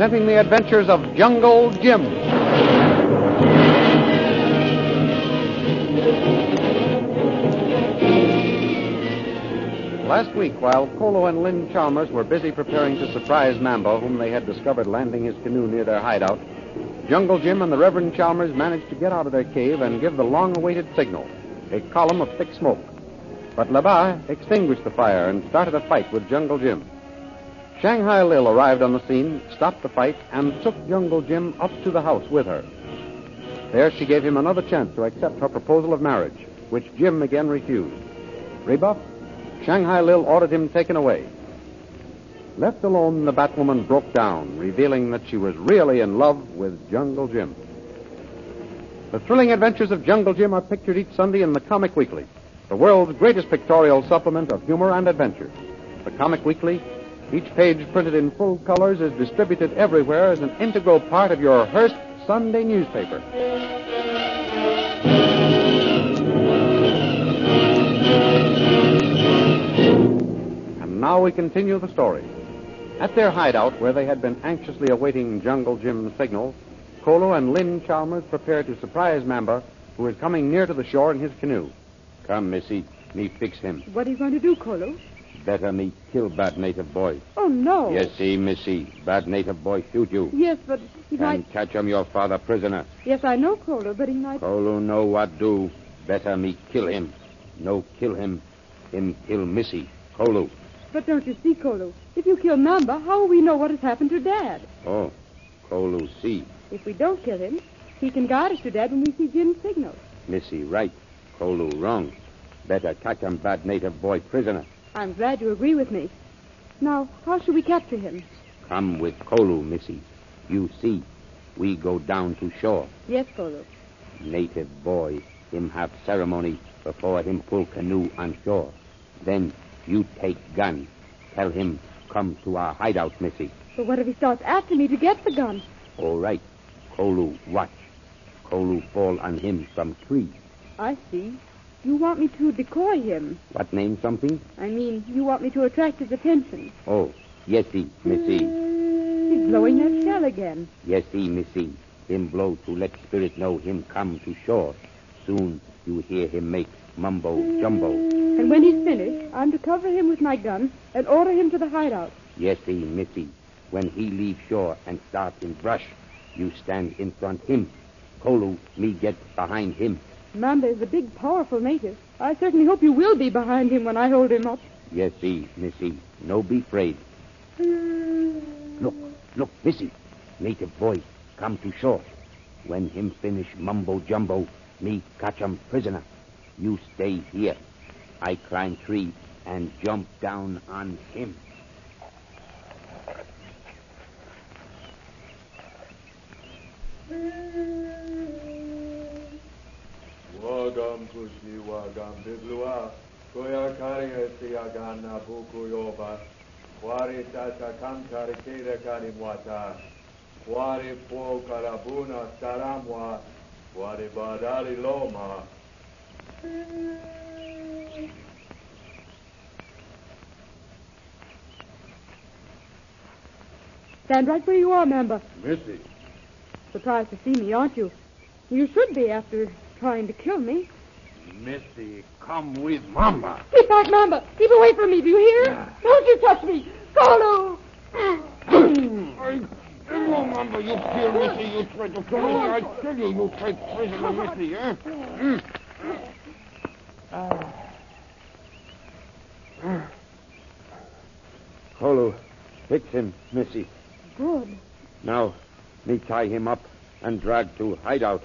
presenting the adventures of Jungle Jim. Last week, while Kolo and Lynn Chalmers were busy preparing to surprise Mambo, whom they had discovered landing his canoe near their hideout, Jungle Jim and the Reverend Chalmers managed to get out of their cave and give the long-awaited signal, a column of thick smoke. But Labat extinguished the fire and started a fight with Jungle Jim. Shanghai Lil arrived on the scene, stopped the fight, and took Jungle Jim up to the house with her. There she gave him another chance to accept her proposal of marriage, which Jim again refused. Rebuffed, Shanghai Lil ordered him taken away. Left alone, the Batwoman broke down, revealing that she was really in love with Jungle Jim. The thrilling adventures of Jungle Jim are pictured each Sunday in the Comic Weekly, the world's greatest pictorial supplement of humor and adventure. The Comic Weekly, each page printed in full colors, is distributed everywhere as an integral part of your Hearst Sunday newspaper. And now we continue the story. At their hideout, where they had been anxiously awaiting Jungle Jim's signal, Kolo and Lynn Chalmers prepared to surprise Mamba, who was coming near to the shore in his canoe. Come, Missy. Me fix him. What are you going to do, Kolo? Better me kill bad native boy. Oh, no. Yes, see, Missy. Bad native boy shoot you. Yes, but he might... catch him your father prisoner. Yes, I know, Kolo, but he might... Kolo know what do. Better me kill him. No kill him. Him kill Missy. Kolo. But don't you see, Kolo? If you kill Mamba, how will we know what has happened to Dad? Oh, Kolo see. If we don't kill him, he can guide us to Dad when we see Jim's signal. Missy right. Kolo wrong. Better catch him bad native boy prisoner. I'm glad you agree with me. Now, how shall we capture him? Come with Kolo, Missy. You see, we go down to shore. Yes, Kolo. Native boy, him have ceremony before him pull canoe on shore. Then you take gun. Tell him come to our hideout, Missy. But what if he starts after me to get the gun? All right. Kolo watch. Kolo fall on him from tree. I see. You want me to decoy him. What name something? I mean, you want me to attract his attention. Oh, yesy, Missy. He's blowing that shell again. Yesy, Missy. Him blow to let spirit know him come to shore. Soon you hear him make mumbo jumbo. And when he's finished, I'm to cover him with my gun and order him to the hideout. Yesy, Missy. When he leave shore and start in brush, you stand in front him. Kolo, me get behind him. Mamba is a big, powerful native. I certainly hope you will be behind him when I hold him up. Yes, see, Missy. No be afraid. Look, Missy. Native boy, come to shore. When him finish mumbo jumbo, me catch him prisoner. You stay here. I climb tree and jump down on him. Wagam kushi wagam biblua, koya kari agana buku yoba, wari tata kamkari kira kari mwata, wari po karabuna saramwa, wari badari loma. Stand right where you are, Mamba. Missy. Surprised to see me, aren't you? You should be after trying to kill me. Missy, come with Mamba. Keep back, Mamba. Keep away from me, do you hear? Don't you touch me. Kolo! Hello, Mamba, you kill Missy. You tried to kill me. I tell you, you take prisoner Missy, Kolo, fix him, Missy. Good. Now, me tie him up and drag to hideout.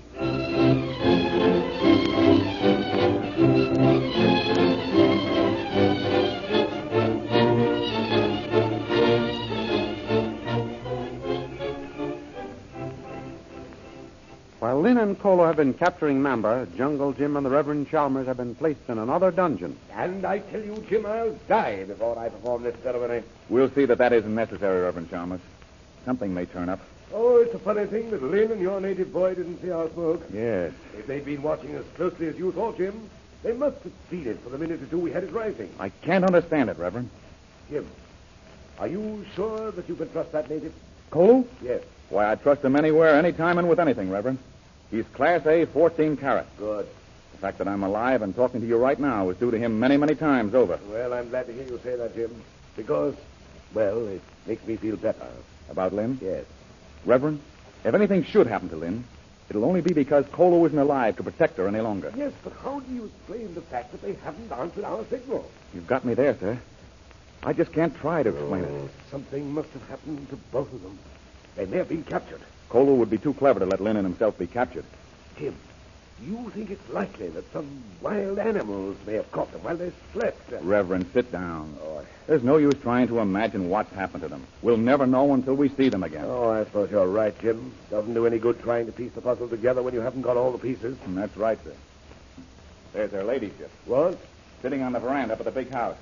While Lynn and Kolo have been capturing Mamba, Jungle Jim and the Reverend Chalmers have been placed in another dungeon. And I tell you, Jim, I'll die before I perform this ceremony. We'll see that isn't necessary, Reverend Chalmers. Something may turn up. Oh, it's a funny thing that Lynn and your native boy didn't see our smoke. Yes. If they'd been watching as closely as you thought, Jim, they must have seen it for the minute or two we had it rising. I can't understand it, Reverend. Jim, are you sure that you can trust that native? Cole? Yes. Why, I'd trust him anywhere, anytime, and with anything, Reverend. He's Class A, 14 carat. Good. The fact that I'm alive and talking to you right now is due to him many, many times over. Well, I'm glad to hear you say that, Jim. Because, well, it makes me feel better. About Lynn? Yes. Reverend, if anything should happen to Lynn, it'll only be because Colo isn't alive to protect her any longer. Yes, but how do you explain the fact that they haven't answered our signal? You've got me there, sir. I just can't try to explain it. Something must have happened to both of them. They may have been captured. Colo would be too clever to let Lynn and himself be captured. Jim, you think it's likely that some wild animals may have caught them while they slept? Reverend, sit down. Oh, There's no use trying to imagine what's happened to them. We'll never know until we see them again. Oh, I suppose you're right, Jim. Doesn't do any good trying to piece the puzzle together when you haven't got all the pieces. And that's right, sir. There's their ladyship, What? sitting on the veranda up at the big house.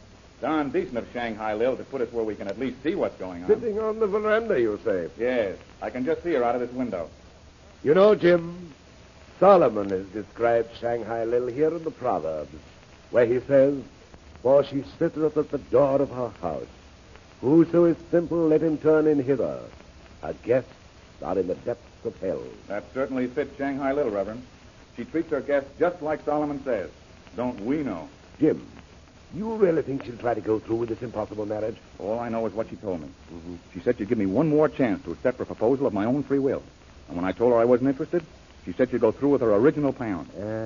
Darn decent of Shanghai Lil to put us where we can at least see what's going on. Sitting on the veranda, you say? Yes, I can just see her out of this window. You know, Jim, Solomon has described Shanghai Lil here in the Proverbs, where he says, "For she sitteth at the door of her house. Whoso is simple, let him turn in hither. Her guests are in the depths of hell." That certainly fits Shanghai Lil, Reverend. She treats her guests just like Solomon says. Don't we know? Jim, you really think she'll try to go through with this impossible marriage? All I know is what she told me. She said she'd give me one more chance to accept her proposal of my own free will. And when I told her I wasn't interested, she said she'd go through with her original plan.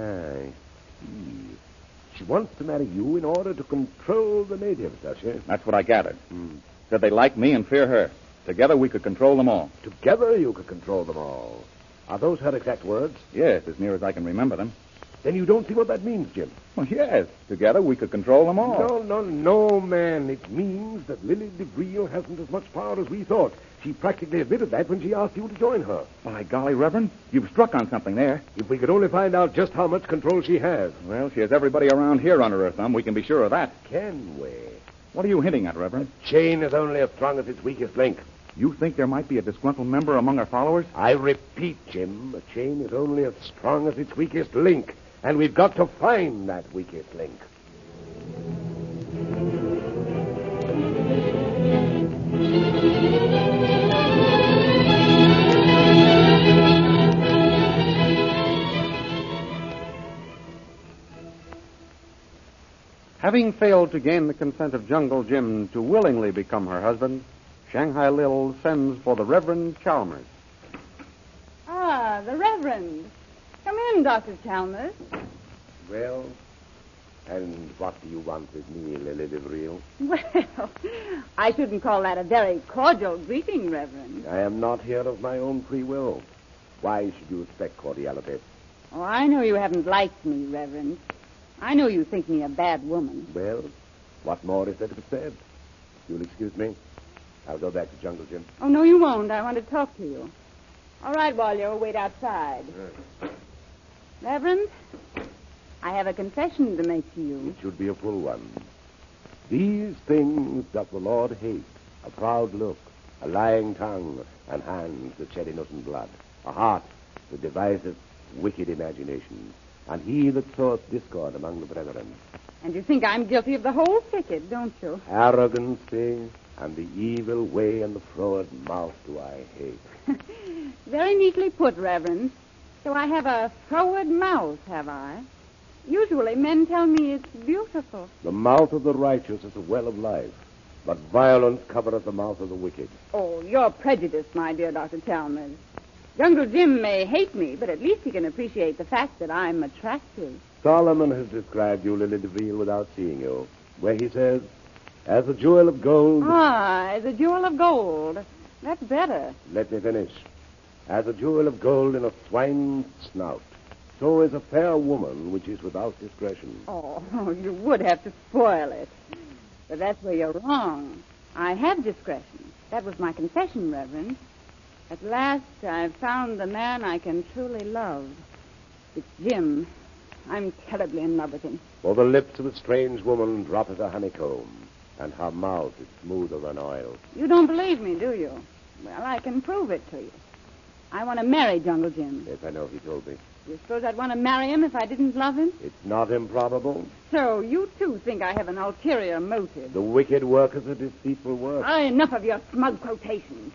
I see. She wants to marry you in order to control the natives, does she? That's what I gathered. Said they like me and fear her. Together we could control them all. Together you could control them all. Are those her exact words? Yes, as near as I can remember them. Then you don't see what that means, Jim. Well, yes. Together we could control them all. No, man. It means that Lily DeVril hasn't as much power as we thought. She practically admitted that when she asked you to join her. By golly, Reverend, you've struck on something there. If we could only find out just how much control she has. Well, she has everybody around here under her thumb. We can be sure of that. Can we? What are you hinting at, Reverend? Chain is only as strong as its weakest link. You think there might be a disgruntled member among her followers? I repeat, Jim, a chain is only as strong as its weakest link. And we've got to find that weakest link. Having failed to gain the consent of Jungle Jim to willingly become her husband, Shanghai Lil sends for the Reverend Chalmers. Ah, the Reverend. Come in, Dr. Chalmers. Well, and what do you want with me, Lily DeVril? Well, I shouldn't call that a very cordial greeting, Reverend. I am not here of my own free will. Why should you expect cordiality? Oh, I know you haven't liked me, Reverend. I know you think me a bad woman. Well, what more is there to be said? You'll excuse me. I'll go back to Jungle Jim. Oh, no, you won't. I want to talk to you. All right, Walyo, wait outside. Reverend, I have a confession to make to you. It should be a full one. These things doth the Lord hate: a proud look, a lying tongue, and hands that shed innocent blood, a heart that deviseth wicked imaginations, and he that soweth discord among the brethren. And you think I'm guilty of the whole thicket, don't you? Arrogancy and the evil way and the froward mouth do I hate. Very neatly put, Reverend. So I have a froward mouth, have I? Usually men tell me it's beautiful. The mouth of the righteous is a well of life, but violence covereth the mouth of the wicked. Oh, you're prejudiced, my dear Dr. Chalmers. Jungle Jim may hate me, but at least he can appreciate the fact that I'm attractive. Solomon has described you, Lily DeVril, without seeing you, where he says, "As a jewel of gold..." Ah, as a jewel of gold. That's better. Let me finish. "As a jewel of gold in a swine's snout, so is a fair woman which is without discretion." Oh, you would have to spoil it. But that's where you're wrong. I have discretion. That was my confession, Reverend. At last, I've found the man I can truly love. It's Jim. I'm terribly in love with him. For the lips of a strange woman droppeth a honeycomb, and her mouth is smoother than oil. You don't believe me, do you? Well, I can prove it to you. I want to marry Jungle Jim. Yes, I know, he told me. You suppose I'd want to marry him if I didn't love him? It's not improbable. So you, too, think I have an ulterior motive. The wicked worketh a deceitful work. Enough of your smug quotations.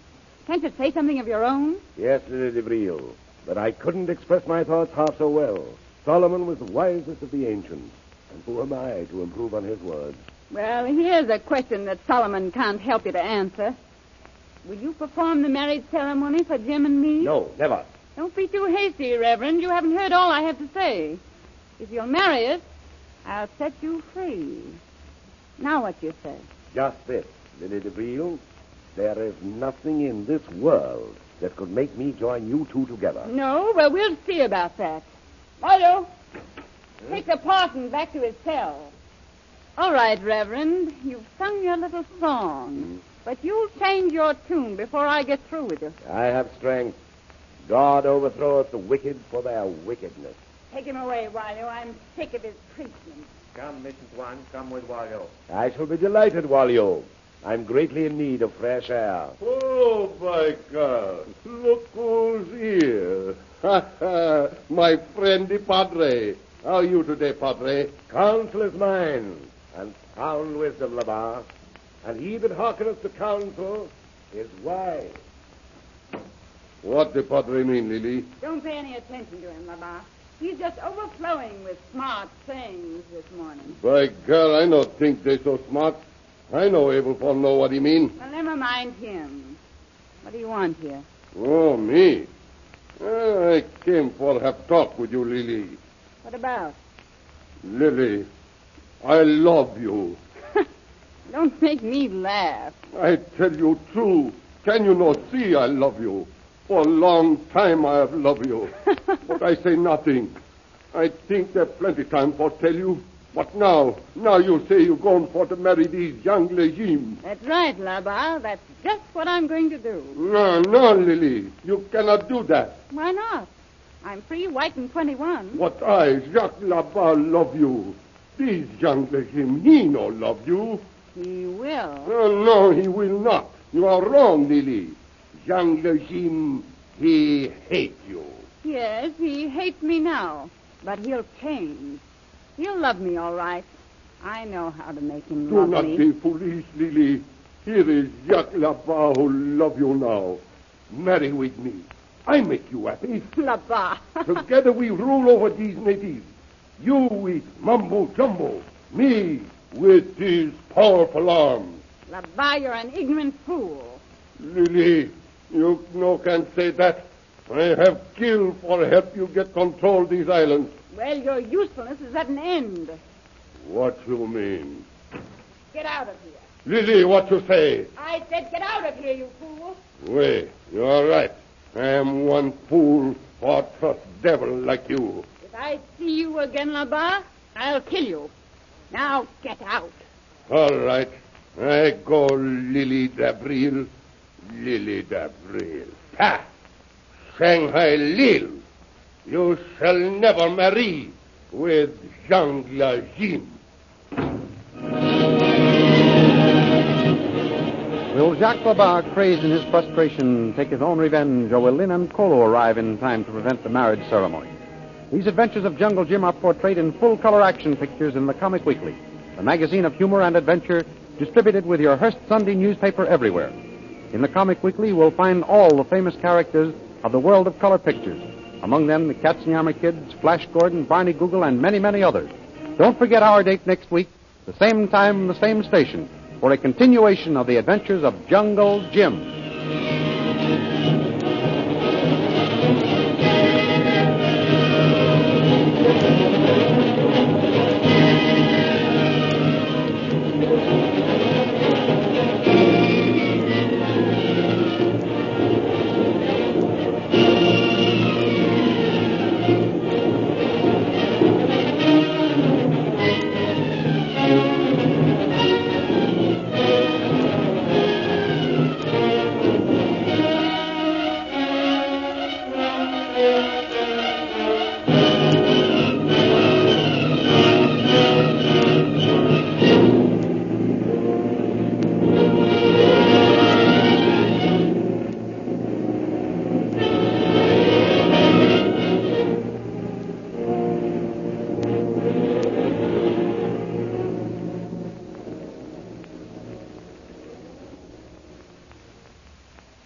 Can't you say something of your own? Yes, Lily DeVril, but I couldn't express my thoughts half so well. Solomon was the wisest of the ancients, and who am I to improve on his words? Well, here's a question that Solomon can't help you to answer. Will you perform the marriage ceremony for Jim and me? No, never. Don't be too hasty, Reverend. You haven't heard all I have to say. If you'll marry us, I'll set you free. Now what you say? Just this, Lily DeVril. There is nothing in this world that could make me join you two together. No? Well, we'll see about that. Milo, take the parson back to his cell. All right, Reverend. You've sung your little song. But you'll change your tune before I get through with you. I have strength. God overthroweth the wicked for their wickedness. Take him away, Walio. I'm sick of his preaching. Come, Mrs. Wan, come with Walio. I shall be delighted, Walio. I'm greatly in need of fresh air. Oh, my God. Look who's here. My friend, the Padre. How are you today, Padre? Counsel is mine, and sound wisdom, Labar. And he that hearkeneth to counsel is wise. What the Padre mean, Lily? Don't pay any attention to him, Labar. He's just overflowing with smart sayings this morning. By God, I don't think they so smart. I know Abel for know what he mean. Well, never mind him. What do you want here? Oh, me? I came for have talk with you, Lily. What about? Lily, I love you. Don't make me laugh. I tell you true. Can you not see I love you? For a long time I have loved you. But I say nothing. I think there's plenty time for tell you. But now you say you're going for to marry these young legumes. That's right, Labar. That's just what I'm going to do. No, Lily. You cannot do that. Why not? I'm free, white, and 21. But I, Jacques Labar, love you. These young legumes, he no love you. He will. No, he will not. You are wrong, Lily. Young legumes, he hates you. Yes, he hates me now. But he'll change. He'll love me, all right. I know how to make him Do love not me. be foolish, Lily. Here is Jacques Labar who love you now. Marry with me. I make you happy. Labar. Together we rule over these natives. You with Mumbo Jumbo. Me with these powerful arms. Labar, you're an ignorant fool. Lily, you no can say that. I have killed for help you get control these islands. Well, your usefulness is at an end. What you mean? Get out of here. Lily, what you say? I said get out of here, you fool. Wait, you're right. I am one fool for trust devil like you. If I see you again, Labar, I'll kill you. Now get out. All right. I go Lily Dabril. Lily Dabril. Ha! Shanghai Lil. You shall never marry with Jean Lajim. Will Jacques Labar, crazed in his frustration, take his own revenge, or will Lynn and Kolo arrive in time to prevent the marriage ceremony? These adventures of Jungle Jim are portrayed in full-color action pictures in the Comic Weekly, the magazine of humor and adventure distributed with your Hearst Sunday newspaper everywhere. In the Comic Weekly, you will find all the famous characters of the world of color pictures. Among them, the Katzenjammer Kids, Flash Gordon, Barney Google, and many, many others. Don't forget our date next week, the same time, the same station, for a continuation of the adventures of Jungle Jim.